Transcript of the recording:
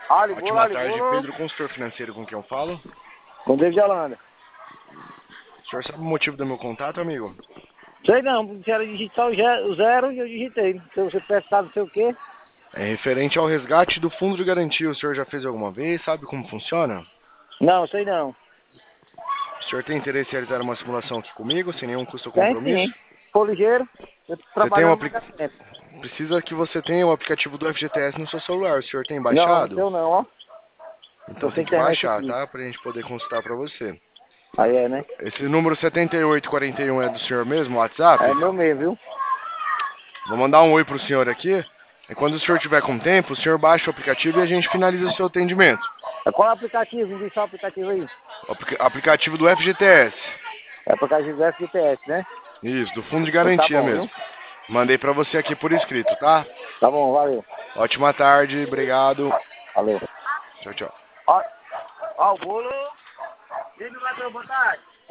Ótima tarde, Pedro, consultor financeiro, com quem eu falo? Com David Holanda. O senhor sabe o motivo do meu contato, amigo? Sei não, porque era digitar o zero e eu digitei. Se você prestar não sei o quê. É referente ao resgate do fundo de garantia. O senhor já fez alguma vez? Sabe como funciona? Não, sei não. O senhor tem interesse em realizar uma simulação aqui comigo, sem nenhum custo ou Tem compromisso? sim. For ligeiro, eu tô Você tem um trabalhando no pagamento. Precisa que você tenha o aplicativo do FGTS no seu celular. O senhor tem Não, não baixado? tenho não, ó. Então Tô sem tem que internet baixar, aqui. tá? Pra gente poder consultar pra você. Aí é, né? Esse número 7841 é do senhor mesmo, WhatsApp? É meu mesmo, viu? Vou mandar um oi pro senhor aqui. E quando o senhor tiver com tempo, o senhor baixa o aplicativo e a gente finaliza o seu atendimento. Qual é o aplicativo? Me diz só o aplicativo aí. O aplicativo do FGTS. É o aplicativo do FGTS, né? Isso, do fundo de Então tá garantia bom, viu? mesmo. Mandei pra você aqui por escrito, tá? Tá bom, valeu. Ótima tarde, obrigado. Valeu. Tchau, tchau. Ó, ó o bolo. Ele não vai ter botar.